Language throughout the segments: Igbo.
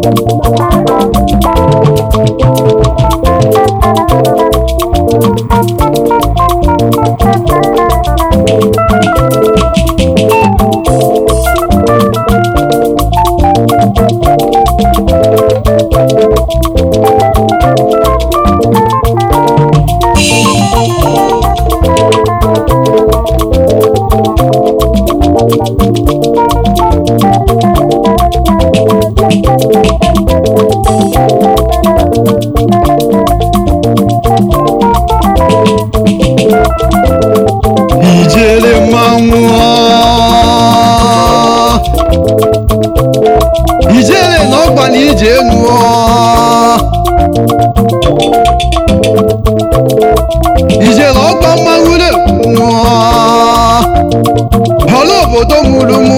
ijele no gba ni ije nu ijele ogba mawule nu holo bodo mulu mu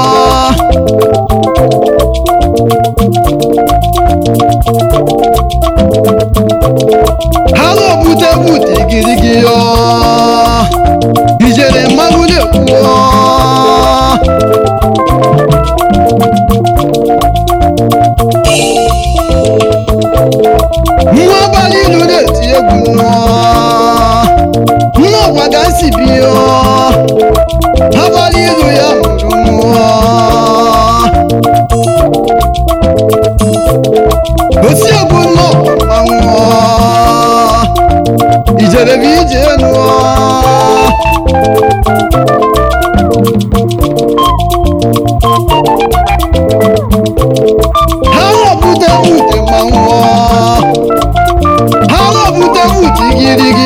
halo bute girigi yo ijele mawule ku nwa bali ilu na-eti egwu nwa ọgbaga si bi abalị ilu ya mụrụ osi egwu nnọọ mmanwụ ijerebe ije nụọ ha rọpụta ute mmanwụ girigi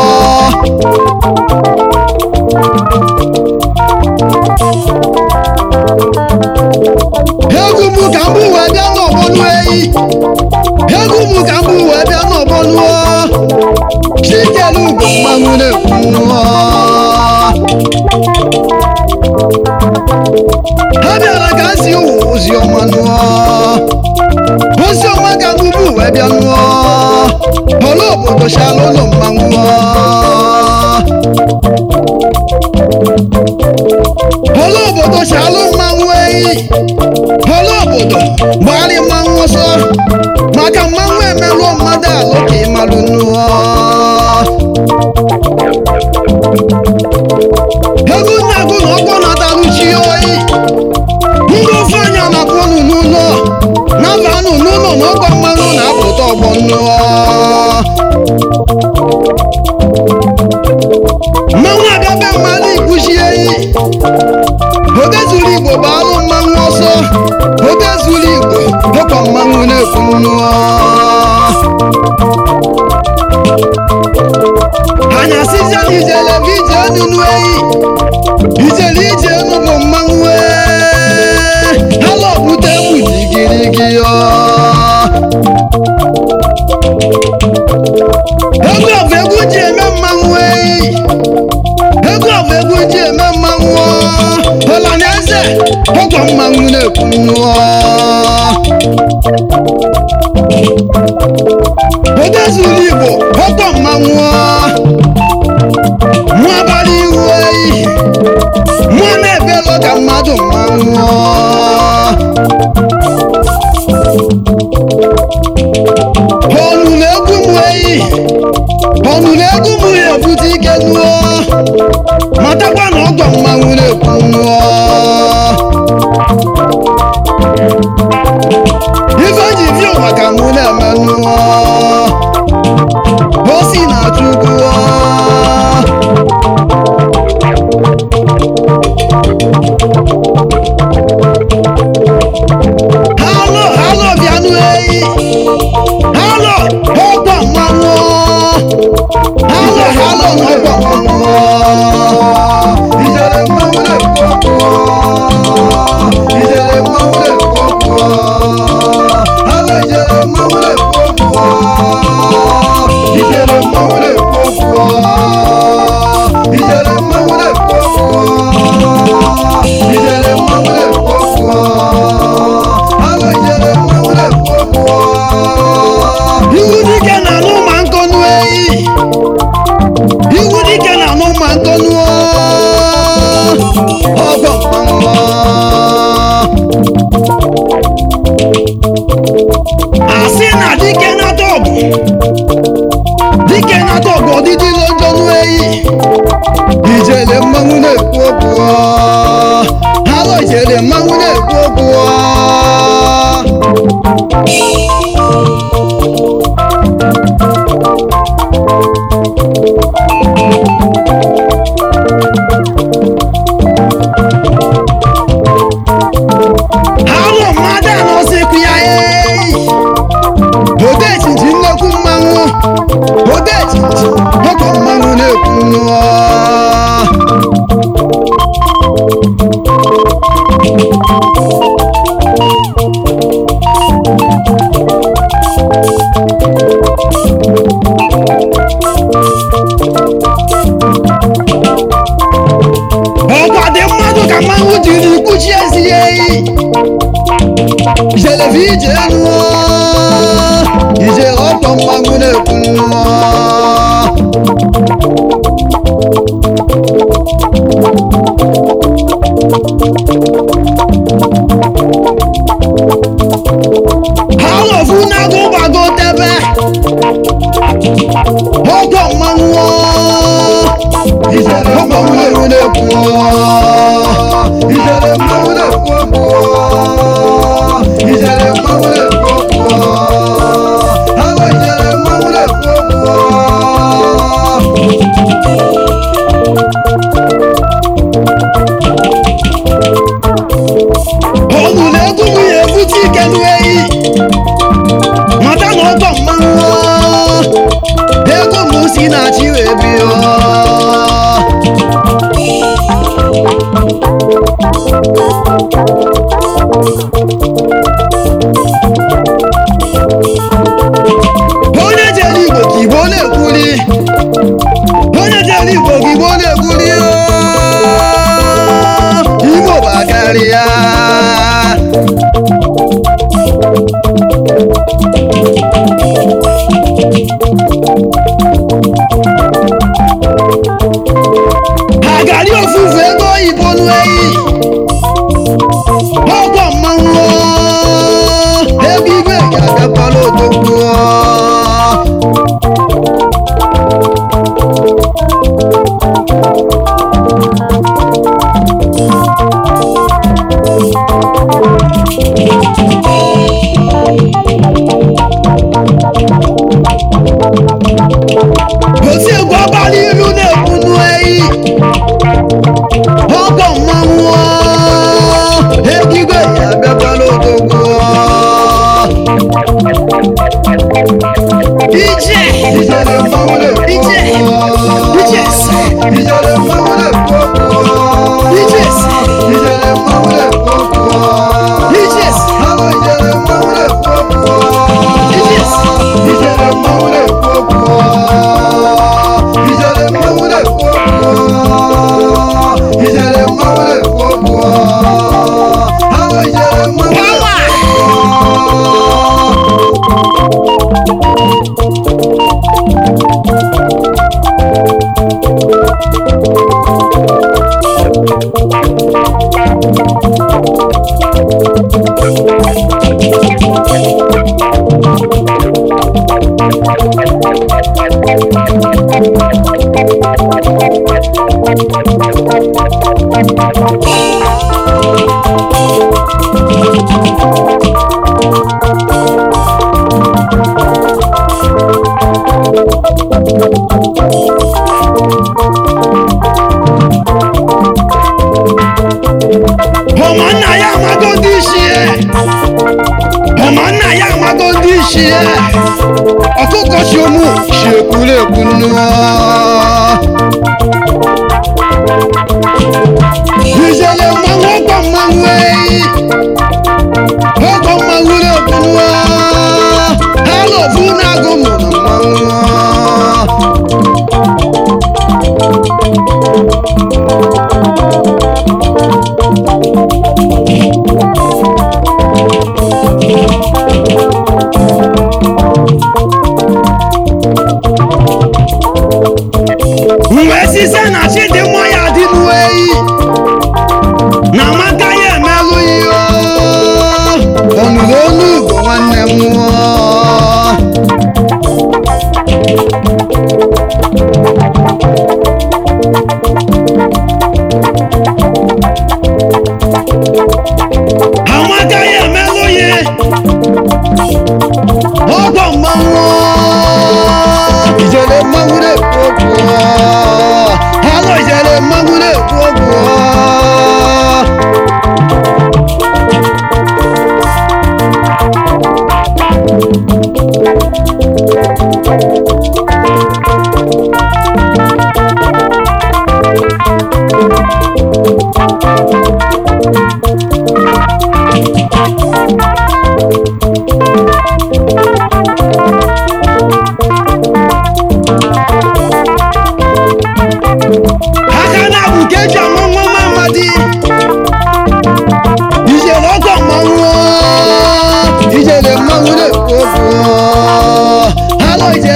egwu mu ka mbụ wee bịa n'ọgbọnụ eyi egwu mu ka mbụ wee bịa n'ọgbọnụ chikelu ugwu mmanwụ na-ekwu ha bịara ka si ozi ọma nụọ ozi ọma ka mbụ wee bịa nụọ ọlọ obodo shalụ ụlọ mmanwụ ọlọ obodo shalụ mmanwụ eyi ọlọ obodo gbari mmanwụ ọsọ maka mmanwụ emelụọ mmadụ alụ ka ịmalụ nnụọ ego na-agụ na ọgbọ na-atalụchi oyi ndị ofe anya na-apụnụ n'ụlọ na-abanụ n'ụlọ na ọgba mmanụ na-apụta ọgbọ nnụọ mmanwụ agabe mmadụ ikwuchi eyi oge zuru igbo bụ alụ mmanwụ ọsọ oge zuru igbo ọkwa mmanwụ na-ekwu nnụọ anya sizia na ijele bụ ije nụnụ eyi ijele ije nụ bụ mmanwụ ala ọbụta egwu digirigi egwu ọbụ egwu ji eme mmanwụ eyi egwu ọbụ egwu ji eme mmanwụ ọla na eze ọgwa mmanwụ na-ekwu nnụọ oge zuru igbo ọgwa mmanwụ mụ abalị ihu eyi mụ na-ebelụ ka mmadụ mmanwụ ọnụ na-egwu mụ eyi ọnụ na-egwu mụ ya ebute ike nụọ matakwa na ọgwa mmanwụ na-ekwu nnụọ ife ji vi ụwa ka mụ na-eme nnụọ osi na-achụ ugwu halo bịanụ eyi halo ọgwa mmanwụ halo na ọgwa mmanwụ ijere mmanwụ televizhenu ije ọtọ mmanwụ na-ekwu ha lọfu na-agụ gbago tebe ọtọ mmanwụ ijele mmanwụ na-ekwu ijele mmanwụ na-ekwu ijele mmanwụ na-ekwu hawa ijele mmanwụ na-ekwu ọnụ na-egwu m ya ebute ike n'eyi mata na ọtọ mmanwụ ego m si na chi wee bịa onye jere Igbo ka Igbo na-ekwuli onye jere Igbo ka Igbo na-ekwuli Igbo bụ akarịa ha gari ofufu ego oyibo n'eyi ọgwọ mmanwụ ebe igwe ga-agakwala odogwu osi egwu abalị ilu na-ekwu n'eyi ọgwọ mmanwụ ebe igwe ga-agakwala odogwu ije ijele mmanwụ na-ekwu ije ijele mmanwụ na-ekwu ije ijele mmanwụ na-ekwu ije hawa ijele mmanwụ na-ekwu ije ijele mmanwụ na-ekwu ijele mmanwụ na-ekwu ijele mmanwụ na-ekwu hawa ijele mmanwụ na-ekwu ọmanna ya amago ndị isi ya ọkụkọ si ụmụ si ekwuru ekwu nnụọ ijele mmanwụ ọgọ mmanwụ eyi ọgọ mmanwụ na-ekwu nnụọ ha lọfu na-agụ mụ na mmanwụ mgbe sise na chidimma ya dị n'eyi na amaka ya emelụ ihe ọnụrụ olu ugo nwanne m amaka ya emelụ ihe ọgọ mmanwụ ijele mmanwụ na-ekwu okwu halọ ijele mmanwụ na-ekwu okwu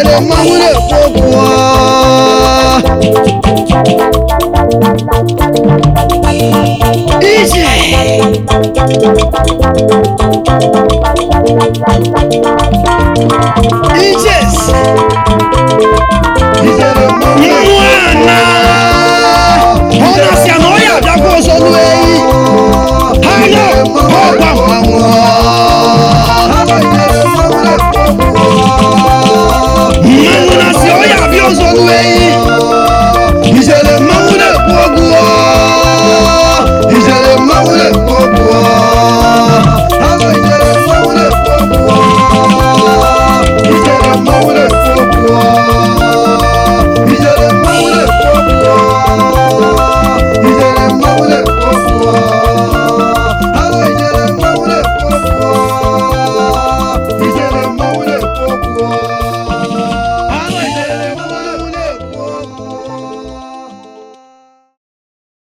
mere mmanwụ na-ekwu okwu ije